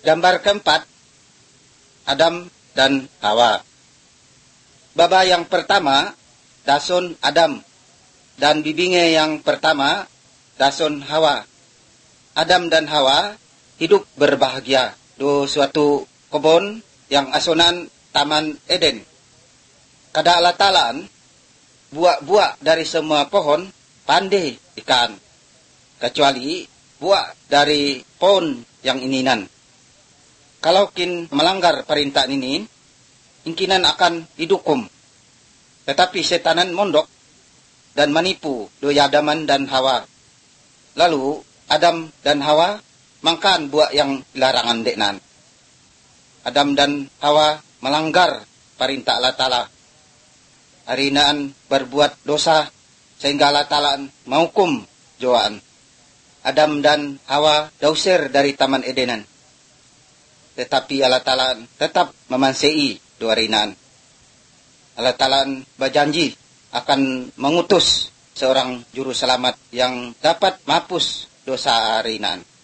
Gambar keempat, Adam dan Hawa. Baba yang pertama, dasun Adam. Dan bibinge yang pertama, dasun Hawa. Adam dan Hawa hidup berbahagia di suatu kebun yang asonan Taman Eden. Kada Allah Ta'alaan, buah-buah dari semua pohon pandai ikan, kecuali buah dari pohon yang ininan. Kalau kin melanggar perintah ini, ingkinan akan didukum. Tetapi setanan mondok dan menipu doi Adaman dan Hawa. Lalu Adam dan Hawa makan buah yang dilarangan deknan. Adam dan Hawa melanggar perintah Allah Ta'ala. Harinaan berbuat dosa sehingga Allah Ta'ala menghukum joan. Adam dan Hawa dausir dari Taman Edenan. Tetapi Allah Ta'ala tetap memansei dua harinaan. Allah Ta'ala berjanji akan mengutus seorang juru selamat yang dapat menghapus dosa harinaan.